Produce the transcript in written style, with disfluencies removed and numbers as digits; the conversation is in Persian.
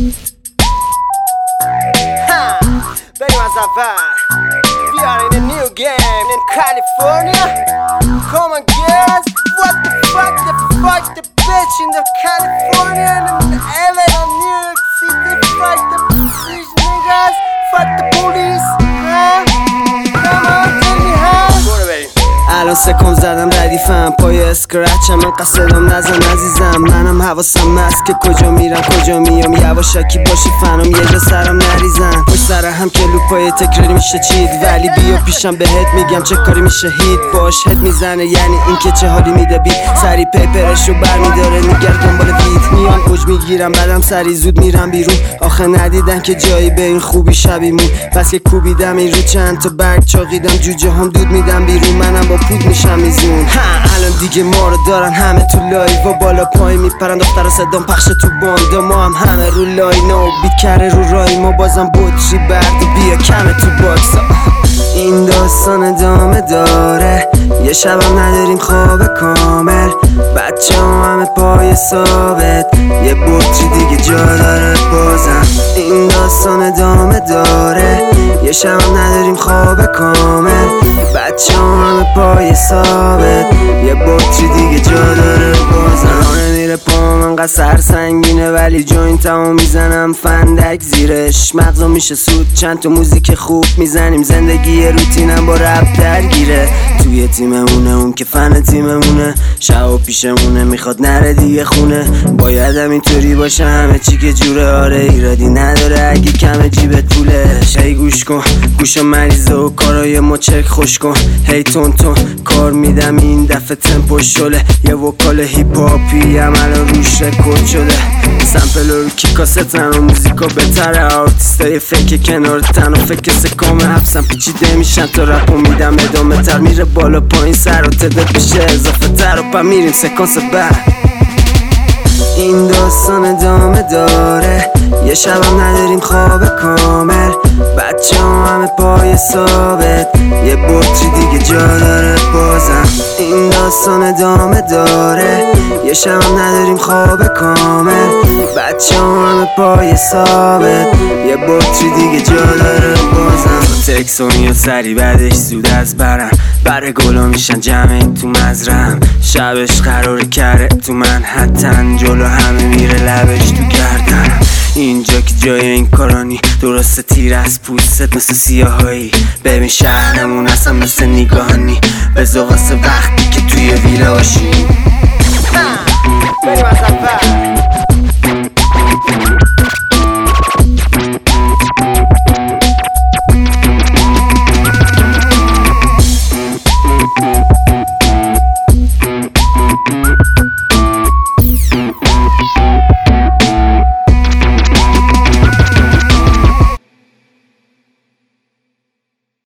بریم از اول. We are in a new game in California. Come on girls, what the fuck the bitch in the California and LA and New York City. Fuck the bitch niggas, fuck the police. Come on, tell me how. برو بریم. الان سکم زدم ردیفم پای اسکرچم، من قصدم نزن عزیزم. منم حواسم هست که کجا میرم کجا میام، یواشکی باشی فنم یه جا سرم نریزن. پشت سر هم که لوپای تکراری میشه چید، ولی بیا پیشم بهت میگم چه کاری میشه هید. باش هد میزنه یعنی این که چه حالی میده بید، سری پیپرشو برمیداره میگرد دنبال بیت. میان اوج میگیرم بعدم سری زود میرم بیرون، آخه ندیدن که جایی به این خوبی شبیمون. بس که کوبیدم این رو چند تا برگ چاقیدم، جوجه هم دود میدم بیرون، منم با پود میشم میزون. الان دیگه ما رو دارن همه تو لایو و بالا پای میپرن، دختر صدام پخش تو باند، ما هم همه رو لاین و بیت کره رو رای، ما بازم بطری برد و بیا کمه تو باکس. این داستان ادامه داره، یه شبم نداریم خواب کامل، بچه همه پای ثابت، یه بطری دیگه جا داره بازم. این داستان ادامه داره، یه شبم نداریم خواب کامل، بچه همه پای ثابت، یه بطری دیگه جا داره بازم. نمیره پام انقدر سرسنگینه، ولی جوینتمو میزنم فندک زیرش، مغزو میشه سود، چند تا موزیک خوب میزنیم، زندگی روتینم با رپ درگیره. توی تیممونه اون که فن تیممونه، شب و پیشمونه میخواد نره دیگه خونه، بایدم اینطوری باشه همه چی که جوره. آره ایرادی نداره اگه کم جیبت پوله. هی گوش کن گوشو مریضه و کارای ما چک خوش کن، هی تون کار میدم این دفعه تمپو شله، یه وکال هیپ هاپی هم الان روش رکورد شده. سمپل رو کی کاستن و موزیکا بهتره، آرتیستای فکر کنار تن و فکر سکام حبسم پیچیده میشن تا رپو میدم ادامه تر، میره بالا پایین سر و تعداد بشه اضافه تر و پا میریم سکانس بعد. این داستان ادامه داره، یه شبم نداریم خواب کامل، بچه همه پای ثابت، یه بطری دیگه جا داره بازم. این داستان ادامه داره، یه شبم نداریم خواب کامل، بچه همه پای ثابت، یه بطری دیگه جا داره بازم. تکسونی و سری بعدش زود از برم، بره گلا میشن جمعی تو مزرم، شبش قراره کره تو منحتن، جلو همه میره لبش تو گردن. اینجا که جای این کارانی، درسته تیر از پوستت مثل سیاهایی، ببین شهرمون اصلا مثل نگاهانی، بذار واسه وقتی که توی ویلا باشی. بریم از اول.